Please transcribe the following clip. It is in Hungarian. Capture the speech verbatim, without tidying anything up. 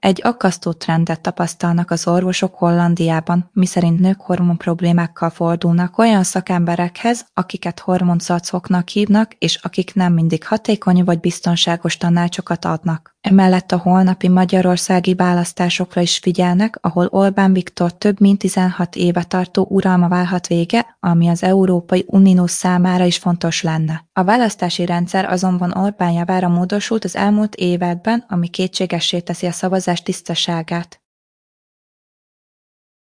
Egy aggasztó trendet tapasztalnak az orvosok Hollandiában, miszerint nők hormonproblémákkal fordulnak olyan szakemberekhez, akiket hormonzacoknak hívnak, és akik nem mindig hatékony vagy biztonságos tanácsokat adnak. Emellett a holnapi magyarországi választásokra is figyelnek, ahol Orbán Viktor több mint tizenhat éve tartó uralma válhat vége, ami az Európai Unió számára is fontos lenne. A választási rendszer azonban Orbán javára módosult az elmúlt években, ami kétségessé teszi a szavazás tisztaságát.